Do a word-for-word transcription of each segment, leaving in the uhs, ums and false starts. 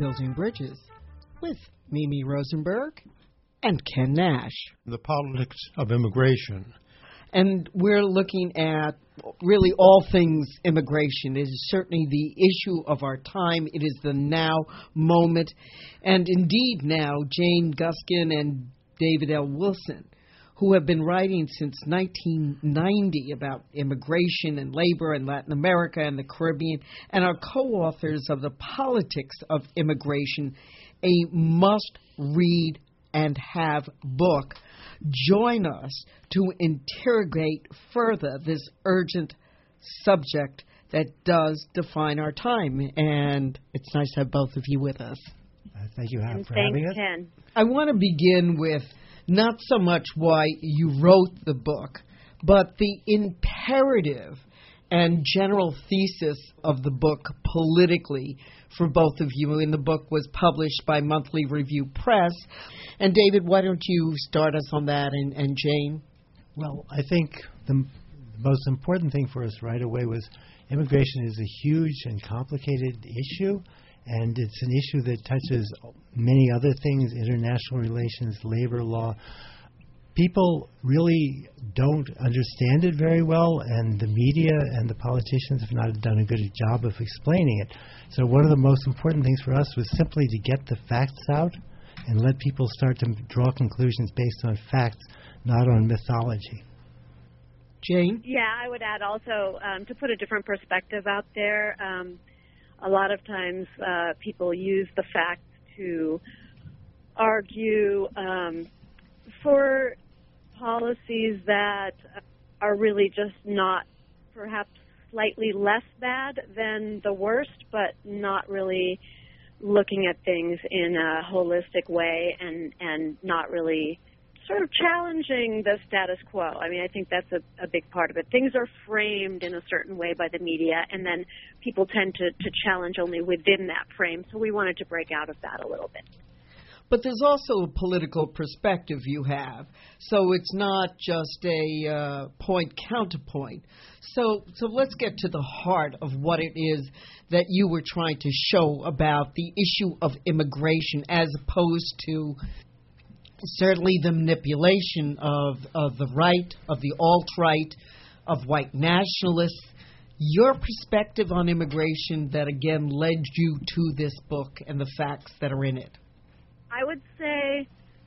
Building Bridges with Mimi Rosenberg and Ken Nash. The politics of immigration. And we're looking at really all things immigration. It is certainly the issue of our time. It is the now moment. And indeed now, Jane Guskin and David L. Wilson, who have been writing since nineteen ninety about immigration and labor in Latin America and the Caribbean, and are co-authors of The Politics of Immigration, a must-read and have book, join us to interrogate further this urgent subject that does define our time. And it's nice to have both of you with us. Uh, thank you and for thanks, having us. Ken. I want to begin with not so much why you wrote the book, but the imperative and general thesis of the book politically for both of you. And the book was published by Monthly Review Press. And David, why don't you start us on that, and, and Jane? Well, I think the m- most important thing for us right away was immigration is a huge and complicated issue, and it's an issue that touches many other things, international relations, labor law. People really don't understand it very well, and the media and the politicians have not done a good job of explaining it. So one of the most important things for us was simply to get the facts out and let people start to draw conclusions based on facts, not on mythology. Jane? Yeah, I would add also um, to put a different perspective out there. Um, a lot of times uh, people use the facts to argue um, for policies that are really just not perhaps slightly less bad than the worst, but not really looking at things in a holistic way and, and not really sort of challenging the status quo. I mean, I think that's a, a big part of it. Things are framed in a certain way by the media, and then people tend to, to challenge only within that frame. So we wanted to break out of that a little bit. But there's also a political perspective you have. So it's not just a uh, point-counterpoint. So, so let's get to the heart of what it is that you were trying to show about the issue of immigration, as opposed to certainly the manipulation of, of the right, of the alt-right, of white nationalists. Your perspective on immigration that, again, led you to this book and the facts that are in it. I would say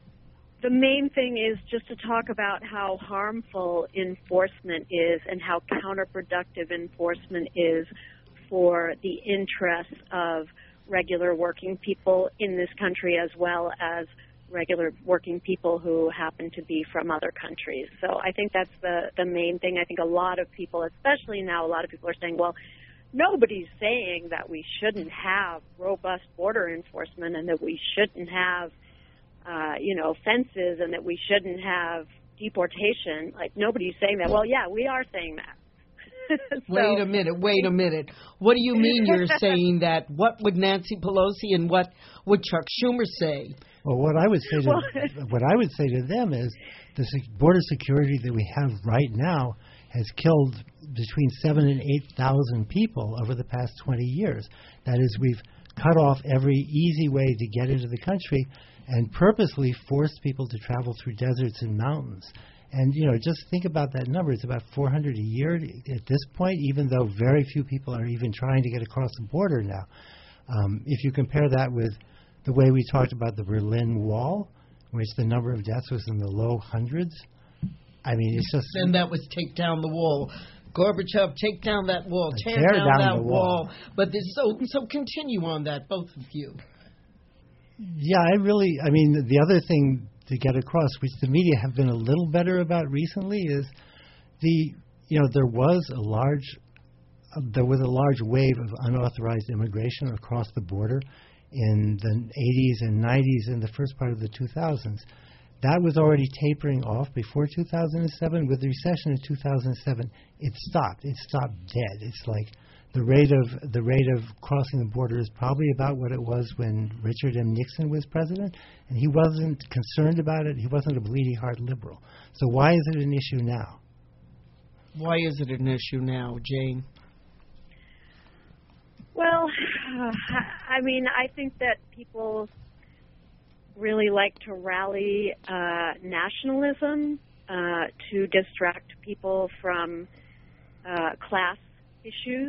the main thing is just to talk about how harmful enforcement is and how counterproductive enforcement is for the interests of regular working people in this country, as well as regular working people who happen to be from other countries. So I think that's the, the main thing. I think a lot of people, especially now, a lot of people are saying, well, nobody's saying that we shouldn't have robust border enforcement and that we shouldn't have, uh, you know, fences and that we shouldn't have deportation. Like, nobody's saying that. Well, yeah, we are saying that. so, wait a minute, wait a minute. What do you mean you're saying that? What would Nancy Pelosi and what would Chuck Schumer say? Well, what I would say to Well, what I would say to them is the sec- border security that we have right now has killed between seven and eight thousand people over the past twenty years. That is, we've cut off every easy way to get into the country and purposely forced people to travel through deserts and mountains. And, you know, just think about that number. It's about four hundred a year at this point, even though very few people are even trying to get across the border now. Um, if you compare that with the way we talked about the Berlin Wall, which the number of deaths was in the low hundreds, I mean, it's just... And that was take down the wall. Gorbachev, take down that wall. Tear, tear down, down that the wall. wall. But this, so, so continue on that, both of you. Yeah, I really, I mean, the other thing to get across, which the media have been a little better about recently, is the, you know, there was a large, uh, there was a large wave of unauthorized immigration across the border in the eighties and nineties and the first part of the two thousands. That was already tapering off before two thousand seven. With the recession in two thousand seven, it stopped. It stopped dead. It's like the rate of the rate of crossing the border is probably about what it was when Richard M. Nixon was president, and he wasn't concerned about it. He wasn't a bleeding heart liberal. So why is it an issue now? Why is it an issue now, Jane? Well, I mean, I think that people really like to rally uh, nationalism uh, to distract people from uh, class issues.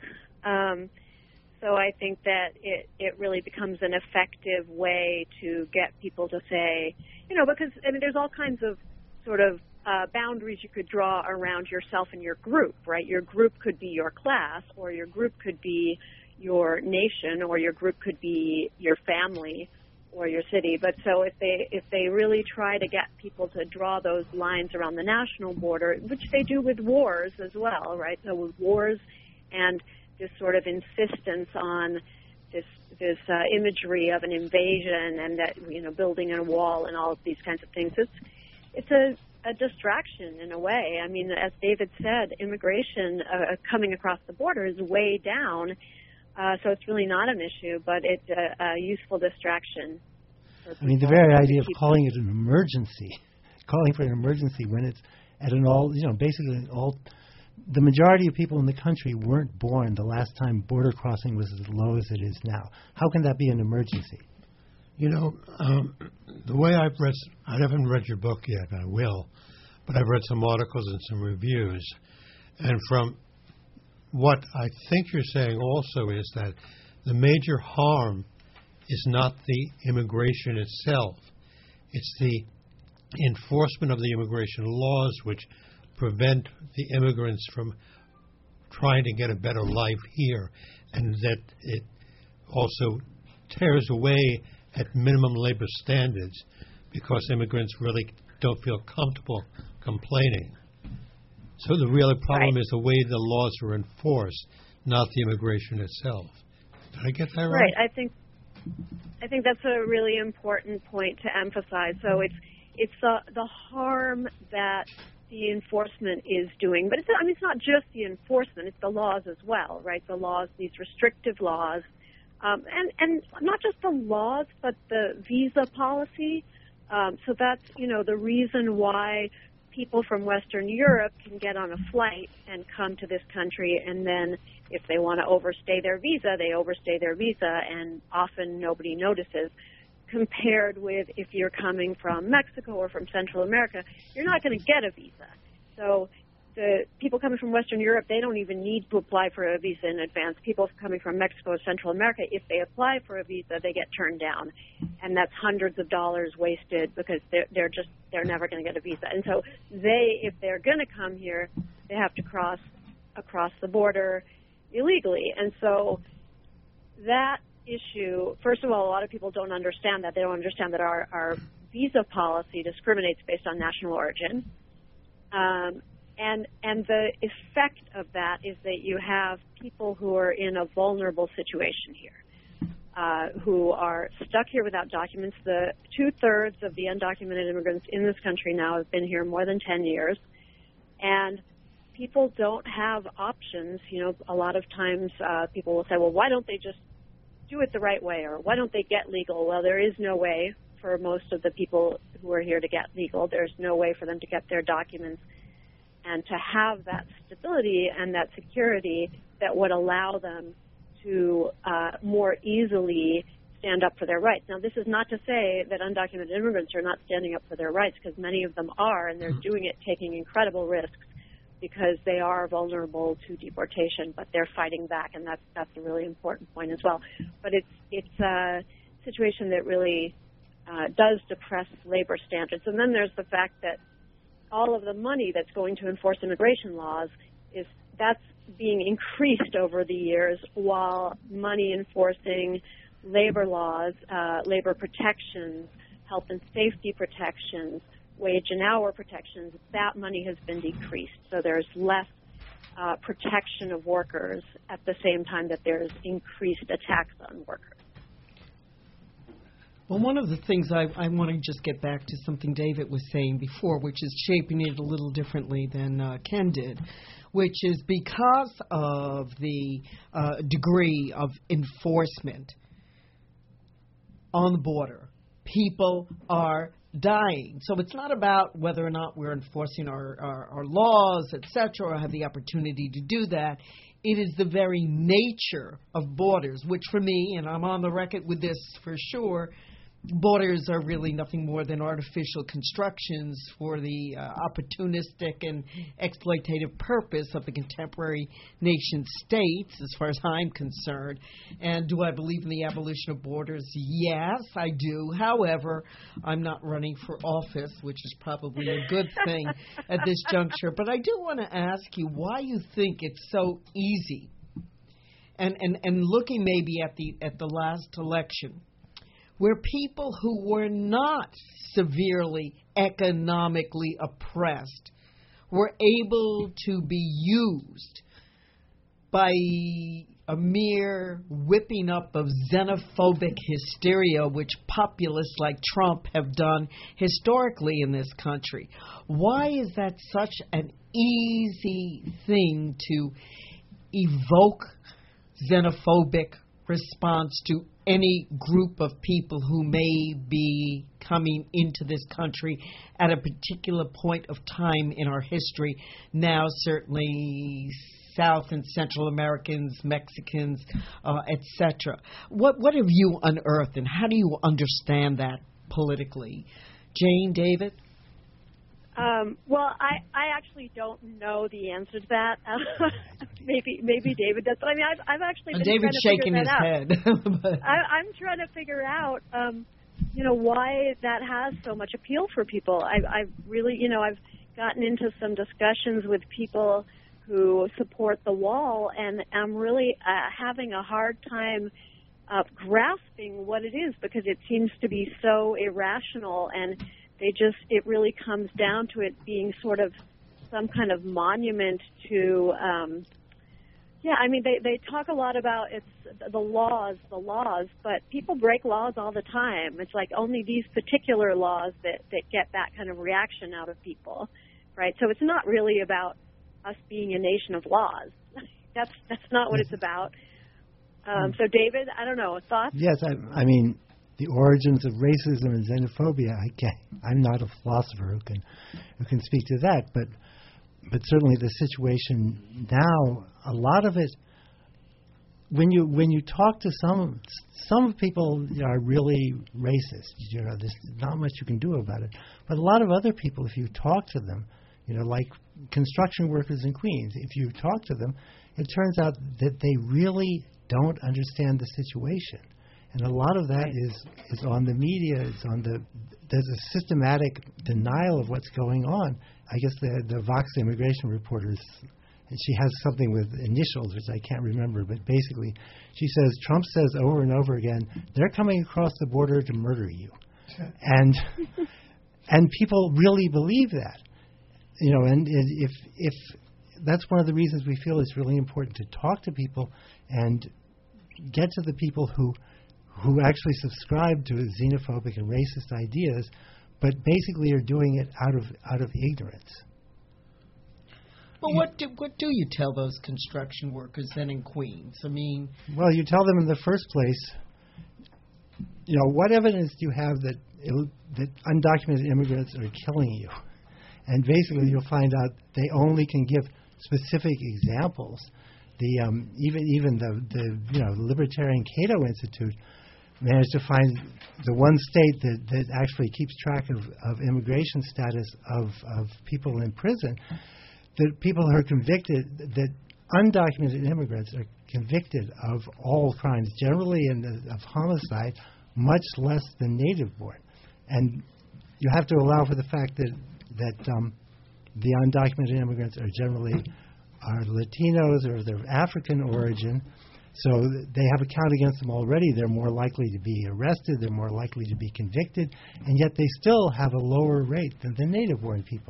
Um, so I think that it, it really becomes an effective way to get people to say, you know, because I mean, there's all kinds of sort of uh, boundaries you could draw around yourself and your group, right? Your group could be your class, or your group could be your nation, or your group could be your family or your city. But so if they if they really try to get people to draw those lines around the national border, which they do with wars as well, right? So with wars and this sort of insistence on this this uh, imagery of an invasion and that, you know, building a wall and all of these kinds of things, it's it's a, a distraction in a way. I mean, as David said, immigration uh, coming across the border is way down. Uh, so it's really not an issue, but it's a, a useful distraction. I mean, the very idea of calling it an emergency, calling for an emergency when it's at an all, you know, basically an all, the majority of people in the country weren't born the last time border crossing was as low as it is now. How can that be an emergency? You know, um, the way I've read, I haven't read your book yet, I will, but I've read some articles and some reviews, and from what I think you're saying also is that the major harm is not the immigration itself. It's the enforcement of the immigration laws which prevent the immigrants from trying to get a better life here, and that it also tears away at minimum labor standards because immigrants really don't feel comfortable complaining. So the real problem right. is the way the laws are enforced, not the immigration itself. Did I get that right? Right. I think I think that's a really important point to emphasize. So it's it's the the harm that the enforcement is doing, but it's I mean it's not just the enforcement; it's the laws as well, right? The laws, these restrictive laws, um, and and not just the laws, but the visa policy. Um, so that's you know the reason why people from Western Europe can get on a flight and come to this country, and then if they want to overstay their visa, they overstay their visa, and often nobody notices. Compared with if you're coming from Mexico or from Central America, you're not going to get a visa. So the people coming from Western Europe, they don't even need to apply for a visa in advance. People coming from Mexico or Central America, if they apply for a visa, they get turned down. And that's hundreds of dollars wasted because they're, they're just, they're never going to get a visa. And so they, if they're going to come here, they have to cross across the border illegally. And so that issue, first of all, a lot of people don't understand that. They don't understand that our, our visa policy discriminates based on national origin. Um, and and the effect of that is that you have people who are in a vulnerable situation here, uh, who are stuck here without documents. The two-thirds of the undocumented immigrants in this country now have been here more than ten years. And people don't have options. You know, a lot of times uh, people will say, well, why don't they just do it the right way, or why don't they get legal? Well, there is no way for most of the people who are here to get legal. There's no way for them to get their documents and to have that stability and that security that would allow them to uh, more easily stand up for their rights. Now, this is not to say that undocumented immigrants are not standing up for their rights, because many of them are, and they're doing it taking incredible risks because they are vulnerable to deportation, but they're fighting back, and that's that's a really important point as well. But it's it's a situation that really uh, does depress labor standards. And then there's the fact that all of the money that's going to enforce immigration laws is that's being increased over the years, while money enforcing labor laws, uh, labor protections, health and safety protections, wage and hour protections, that money has been decreased. So there's less uh, protection of workers at the same time that there's increased attacks on workers. Well, one of the things I, I want to just get back to something David was saying before, which is shaping it a little differently than uh, Ken did, which is because of the uh, degree of enforcement on the border, people are dying. So it's not about whether or not we're enforcing our, our, our laws, et cetera, or have the opportunity to do that. It is the very nature of borders, which for me, and I'm on the record with this for sure, borders are really nothing more than artificial constructions for the uh, opportunistic and exploitative purpose of the contemporary nation states, as far as I'm concerned. And do I believe in the abolition of borders? Yes, I do. However, I'm not running for office, which is probably a good thing at this juncture. But I do want to ask you why you think it's so easy. And, and, and looking maybe at the at the last election, where people who were not severely economically oppressed were able to be used by a mere whipping up of xenophobic hysteria, which populists like Trump have done historically in this country. Why is that such an easy thing to evoke xenophobic response to any group of people who may be coming into this country at a particular point of time in our history? Now, certainly South and Central Americans, Mexicans, uh, et cetera. What what have you unearthed, and how do you understand that politically? Jane, David? Um, well, I, I actually don't know the answer to that. maybe maybe David does, but I mean, I've, I've actually been David's trying to shaking figure his that out. head. I, I'm trying to figure out, um, you know, why that has so much appeal for people. I, I've really, you know, I've gotten into some discussions with people who support the wall, and I'm really uh, having a hard time uh, grasping what it is, because it seems to be so irrational, and they just, it really comes down to it being sort of some kind of monument to, um, yeah, I mean, they, they talk a lot about it's the laws, the laws, but people break laws all the time. It's like only these particular laws that, that get that kind of reaction out of people, right? So it's not really about us being a nation of laws. That's that's not what it's about. Um, so, David, I don't know, thoughts? Yes, I, I mean, the origins of racism and xenophobia. I can't, I'm not a philosopher who can who can speak to that, but but certainly the situation now, a lot of it. When you when you talk to some some people are really racist. You know, there's not much you can do about it. But a lot of other people, if you talk to them, you know, like construction workers in Queens, if you talk to them, it turns out that they really don't understand the situation. And a lot of that is, is on the media. It's on the there's a systematic denial of what's going on. I guess the the Vox immigration reporters, and she has something with initials, which I can't remember, but basically she says, Trump says over and over again, they're coming across the border to murder you. and and people really believe that. You know, and if if that's one of the reasons we feel it's really important to talk to people and get to the people who who actually subscribe to xenophobic and racist ideas, but basically are doing it out of out of ignorance. Well, what do, what do you tell those construction workers then in Queens? I mean, well, you tell them in the first place, you know, what evidence do you have that it, that undocumented immigrants are killing you? And basically, you'll find out they only can give specific examples. The um, even even the, the you know Libertarian Cato Institute managed to find the one state that, that actually keeps track of, of immigration status of, of people in prison. That people who are convicted, that undocumented immigrants are convicted of all crimes, generally in, of homicide, much less than native-born. And you have to allow for the fact that that um, the undocumented immigrants are generally are Latinos or they're of African origin, so they have a count against them already. They're more likely to be arrested, they're more likely to be convicted, and yet they still have a lower rate than the native-born people.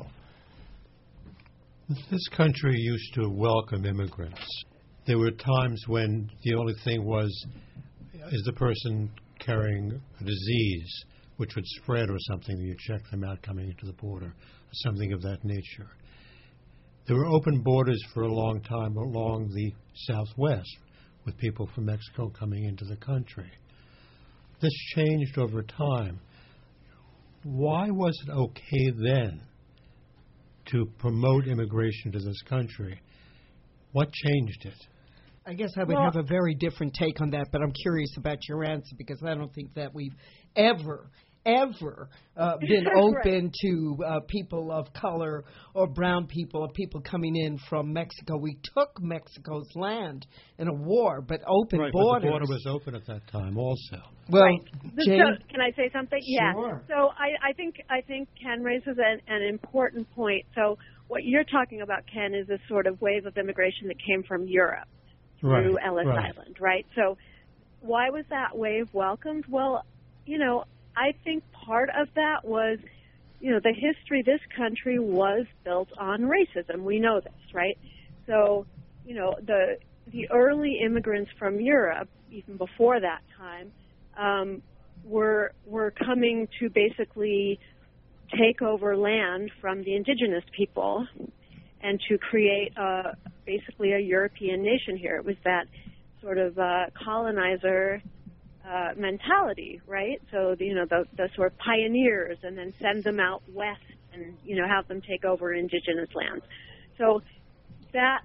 This country used to welcome immigrants. There were times when the only thing was, is the person carrying a disease which would spread or something, you check them out coming into the border, something of that nature. There were open borders for a long time along the southwest with people from Mexico coming into the country. This changed over time. Why was it okay then to promote immigration to this country? What changed it? I guess I would Well, have a very different take on that, but I'm curious about your answer because I don't think that we've ever, ever uh, been open Right. to uh, people of color or brown people or people coming in from Mexico. We took Mexico's land in a war, but open Right, but borders. the border was open at that time also. well, Right. Jane, So, can I say something? Sure. Yeah. So I, I think I think Ken raises an, an important point. So what you're talking about, Ken, is a sort of wave of immigration that came from Europe through Right, Ellis right. Island, right? So why was that wave welcomed? Well, you know, I think part of that was, you know, the history. This country was built on racism. We know this, right? So, you know, the the early immigrants from Europe, even before that time, um, were were coming to basically take over land from the indigenous people and to create a, basically a European nation here. It was that sort of uh, colonizer uh, mentality, right? So, the, you know, the, the sort of pioneers, and then send them out west and, you know, have them take over indigenous lands. So that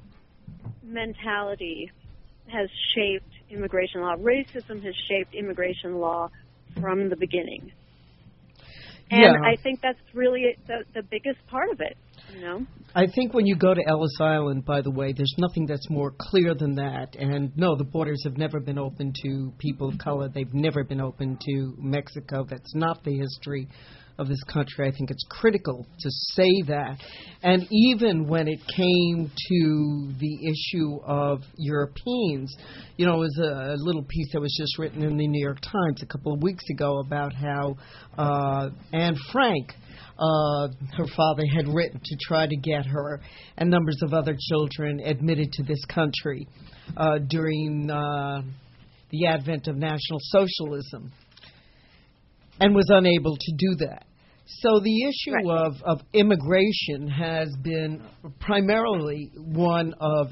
mentality has shaped immigration law. Racism has shaped immigration law from the beginning. And Yeah. I think that's really the, the biggest part of it, you know? I think when you go to Ellis Island, by the way, there's nothing that's more clear than that. And no, the borders have never been open to people of color. They've never been open to Mexico. That's not the history of this country. I think it's critical to say that. And even when it came to the issue of Europeans, you know, it was a, a little piece that was just written in the New York Times a couple of weeks ago about how uh, Anne Frank, Uh, her father had written to try to get her and numbers of other children admitted to this country uh, during uh, the advent of National Socialism, and was unable to do that. So the issue Right. of, of immigration has been primarily one of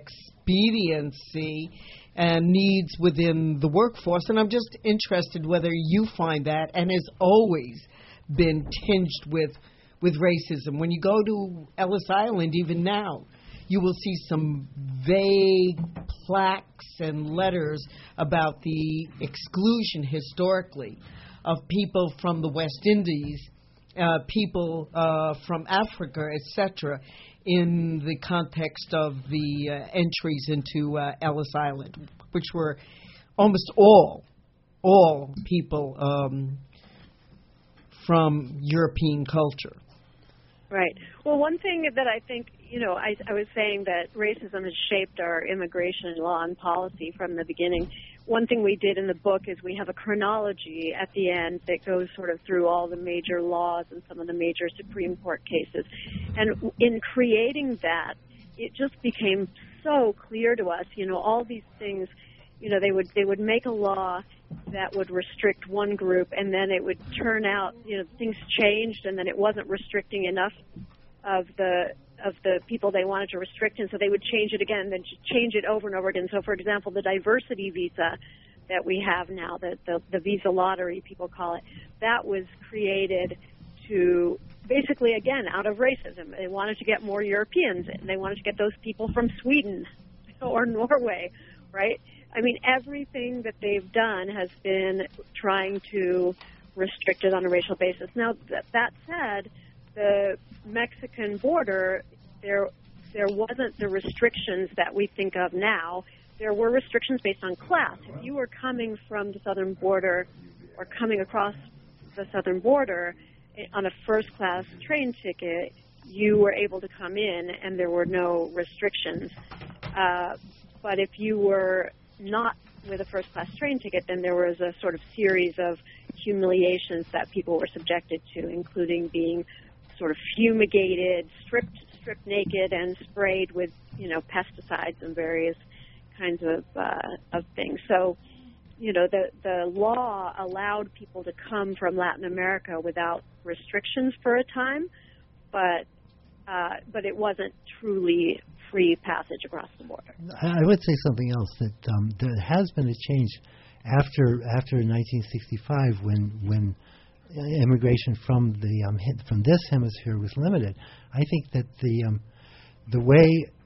expediency and needs within the workforce, and I'm just interested whether you find that, and has always been tinged with with racism. When you go to Ellis Island, even now, you will see some vague plaques and letters about the exclusion historically of people from the West Indies, uh, people uh, from Africa, et cetera, in the context of the uh, entries into uh, Ellis Island, which were almost all, all people um, from European culture. Right. Well, one thing that I think, you know, I, I was saying that racism has shaped our immigration law and policy from the beginning. One thing we did in the book is we have a chronology at the end that goes sort of through all the major laws and some of the major Supreme Court cases. And in creating that, it just became so clear to us, you know, all these things, you know, they would they would make a law that would restrict one group, and then it would turn out, you know, things changed, and then it wasn't restricting enough of the of the people they wanted to restrict, and so they would change it again, then change it over and over again. So, for example, the diversity visa that we have now, the, the, the visa lottery, people call it, that was created to basically, again, out of racism. They wanted to get more Europeans in. They wanted to get those people from Sweden or Norway, right? I mean, everything that they've done has been trying to restrict it on a racial basis. Now, th- that said, the Mexican border, there there wasn't the restrictions that we think of now. There were restrictions based on class. If you were coming from the southern border or coming across the southern border on a first-class train ticket, you were able to come in and there were no restrictions. Uh, but if you were not with a first-class train ticket, then there was a sort of series of humiliations that people were subjected to, including being sort of fumigated, stripped, stripped naked, and sprayed with, you know, pesticides and various kinds of uh, of things. So, you know, the the law allowed people to come from Latin America without restrictions for a time, but uh, but it wasn't truly free passage across the border. I would say something else, that um, there has been a change after after nineteen sixty-five, when when immigration from the um, from this hemisphere was limited. I think that the um, the way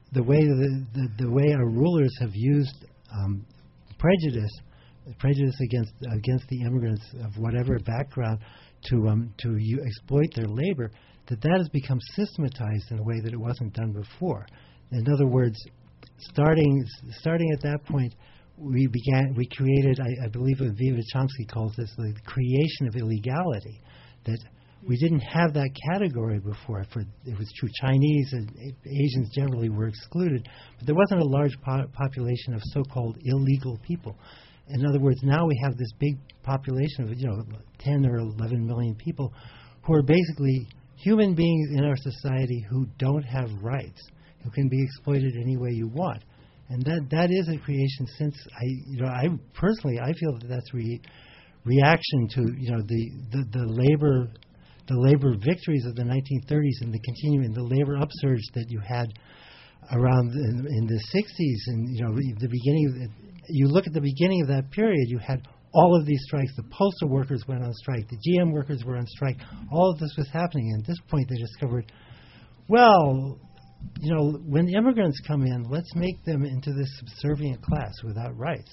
the way the, the, the way our rulers have used um, prejudice, prejudice against against the immigrants of whatever background to um, to u- exploit their labor, that that has become systematized in a way that it wasn't done before. In other words, starting starting at that point, we began we created, I, I believe Aviva Chomsky calls this the creation of illegality, that we didn't have that category before. For it was true, Chinese and Asians generally were excluded, but there wasn't a large po- population of so-called illegal people. In other words, now we have this big population of, you know, ten or eleven million people who are basically human beings in our society who don't have rights, who can be exploited any way you want. And that that is a creation. Since I, you know, I personally I feel that that's re- reaction to, you know, the, the, the labor the labor victories of the nineteen thirties and the continuing the labor upsurge that you had around in, in the sixties, and you know the beginning. Of the, you look at the beginning of that period, you had all of these strikes. The postal workers went on strike. The G M workers were on strike. All of this was happening. And at this point, they discovered, well, you know, when immigrants come in, let's make them into this subservient class without rights.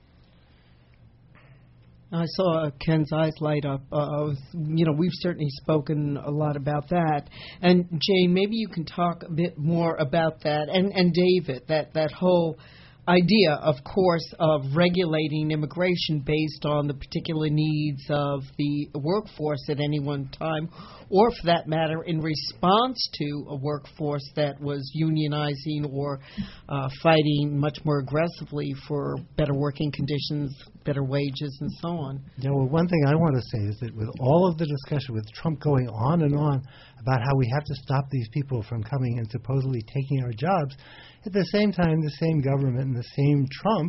I saw Ken's eyes light up. Uh, you know, we've certainly spoken a lot about that. And Jane, maybe you can talk a bit more about that. And, and David, that, that whole idea, of course, of regulating immigration based on the particular needs of the workforce at any one time, or for that matter, in response to a workforce that was unionizing or uh, fighting much more aggressively for better working conditions, better wages, and so on. Yeah, well, one thing I want to say is that with all of the discussion, with Trump going on and on about how we have to stop these people from coming and supposedly taking our jobs, at the same time, the same government and the same Trump,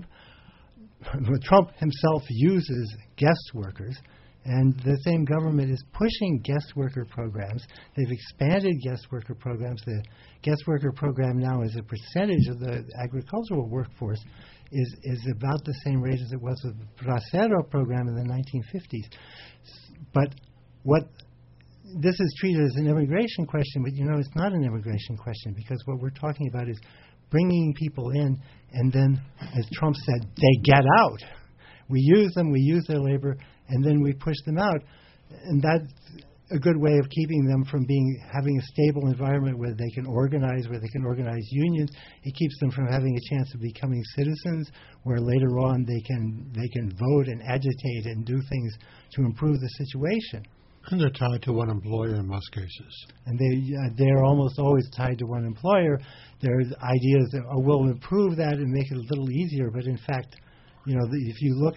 Trump himself uses guest workers, and the same government is pushing guest worker programs. They've expanded guest worker programs. The guest worker program now, as a percentage of the agricultural workforce, is is about the same rate as it was with the Bracero program in the nineteen fifties. But what this is treated as an immigration question, but you know it's not an immigration question, because what we're talking about is bringing people in, and then, as Trump said, they get out. We use them, we use their labor, and then we push them out. And that's a good way of keeping them from being having a stable environment where they can organize, where they can organize unions. It keeps them from having a chance of becoming citizens, where later on they can they can vote and agitate and do things to improve the situation. And they're tied to one employer in most cases. And they uh, they're almost always tied to one employer. There's ideas that oh, we'll improve that and make it a little easier, but in fact, you know, the, if you look,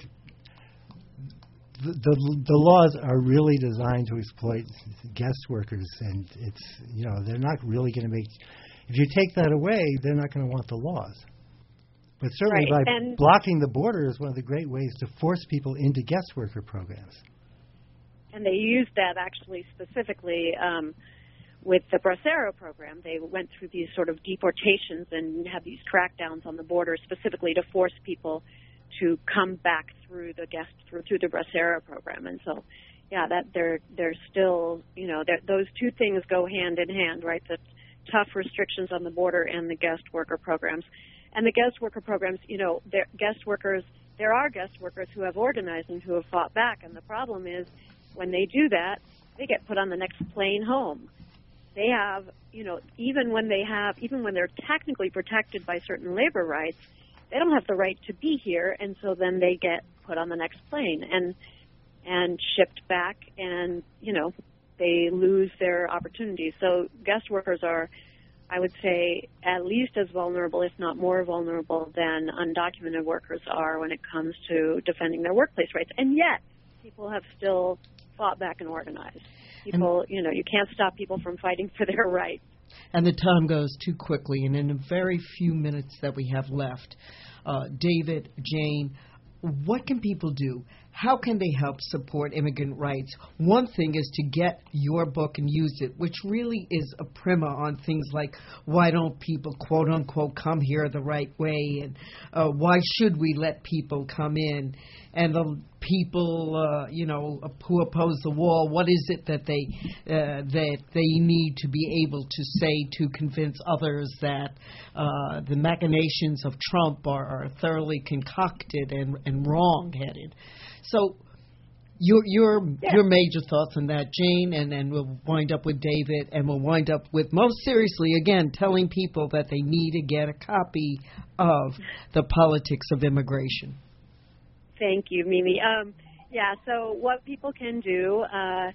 the, the the laws are really designed to exploit guest workers, and it's, you know, they're not really going to make. If you take that away, they're not going to want the laws. But certainly right. by and blocking the border is one of the great ways to force people into guest worker programs. And they used that actually specifically um, with the Bracero program. They went through these sort of deportations and had these crackdowns on the border specifically to force people to come back through the guest through, through the Bracero program. And so, yeah, that they're they're still, you know, those two things go hand in hand, right? The tough restrictions on the border and the guest worker programs. And the guest worker programs, you know, they're guest workers. There are guest workers who have organized and who have fought back. And the problem is, when they do that, they get put on the next plane home. They have, you know, even when they have, even when they're technically protected by certain labor rights, they don't have the right to be here, and so then they get put on the next plane and and shipped back, and, you know, they lose their opportunities. So guest workers are, I would say, at least as vulnerable, if not more vulnerable, than undocumented workers are when it comes to defending their workplace rights. And yet, people have still fought back and organized. People, and, you know, you can't stop people from fighting for their rights. And the time goes too quickly, and in the very few minutes that we have left, uh, David, Jane, what can people do? how can they help support immigrant rights? One thing is to get your book and use it, which really is a primer on things like why don't people, quote unquote, come here the right way, and uh, why should we let people come in, and the people, uh, you know, who oppose the wall, what is it that they uh, that they need to be able to say to convince others that uh, the machinations of Trump are, are thoroughly concocted and, and wrong-headed. So your your yeah. your major thoughts on that, Jane, and then we'll wind up with David, and we'll wind up with, most seriously, again, telling people that they need to get a copy of The Politics of Immigration. Thank you, Mimi. Um, yeah, so what people can do uh,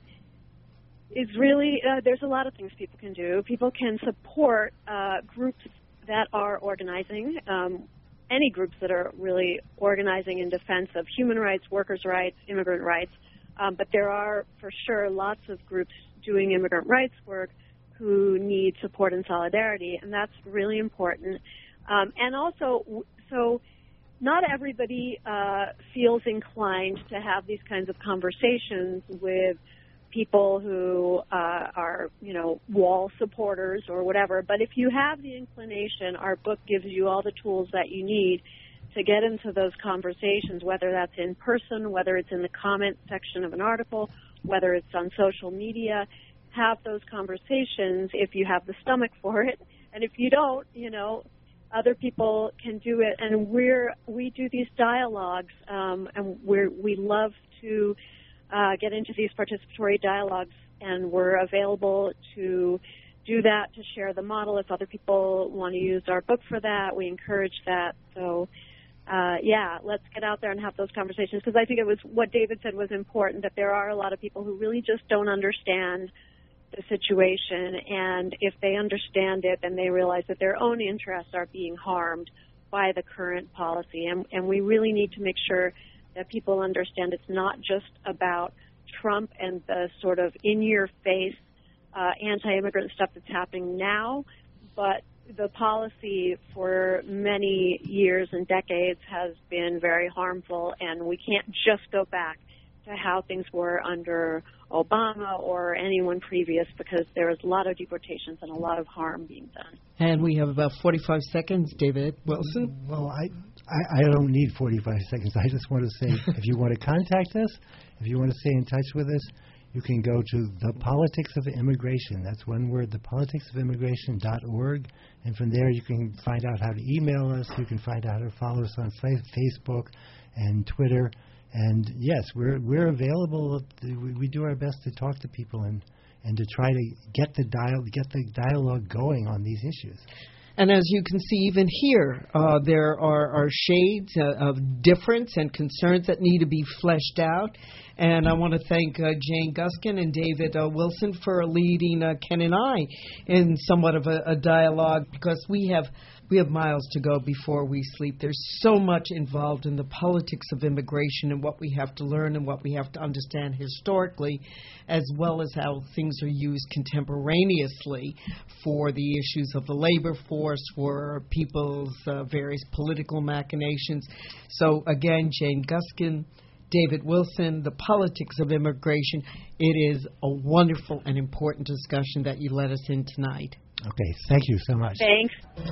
is really, uh, there's a lot of things people can do. People can support uh, groups that are organizing, um, any groups that are really organizing in defense of human rights, workers' rights, immigrant rights. Um, but there are, for sure, lots of groups doing immigrant rights work who need support and solidarity, and that's really important. Um, and also, so not everybody uh, feels inclined to have these kinds of conversations with people who uh, are, you know, wall supporters or whatever. But if you have the inclination, our book gives you all the tools that you need to get into those conversations, whether that's in person, whether it's in the comment section of an article, whether it's on social media. Have those conversations if you have the stomach for it. And if you don't, you know, other people can do it. And we're, we do these dialogues, um, and we're, we love to Uh, get into these participatory dialogues, and we're available to do that, to share the model. If other people want to use our book for that, we encourage that. So, uh, yeah, let's get out there and have those conversations, because I think it was what David said was important, that there are a lot of people who really just don't understand the situation, and if they understand it, then they realize that their own interests are being harmed by the current policy, and, and we really need to make sure that people understand it's not just about Trump and the sort of in-your-face uh, anti-immigrant stuff that's happening now, but the policy for many years and decades has been very harmful, and we can't just go back to how things were under Obama or anyone previous, because there was a lot of deportations and a lot of harm being done. And we have about forty-five seconds, David Wilson. Well, I, I, I don't need forty-five seconds. I just want to say, if you want to contact us, if you want to stay in touch with us, you can go to The Politics of Immigration. That's one word, the politics of immigration dot org. And from there, you can find out how to email us. You can find out how to follow us on Facebook and Twitter. And yes, we're we're available. We, we do our best to talk to people and, and to try to get the dial get the dialogue going on these issues. And as you can see, even here, uh, there are, are shades uh, of difference and concerns that need to be fleshed out. And I want to thank uh, Jane Guskin and David uh, Wilson for leading uh, Ken and I in somewhat of a, a dialogue, because we have we have miles to go before we sleep. There's so much involved in the politics of immigration and what we have to learn and what we have to understand historically, as well as how things are used contemporaneously for the issues of the labor force, for people's uh, various political machinations. So again, Jane Guskin, David Wilson, The Politics of Immigration. It is a wonderful and important discussion that you let us in tonight. Okay, thank you so much. Thanks.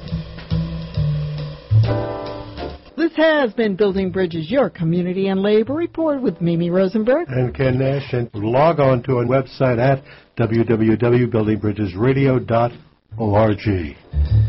This has been Building Bridges, your community and labor report with Mimi Rosenberg and Ken Nash. And log on to our website at w w w dot building bridges radio dot org.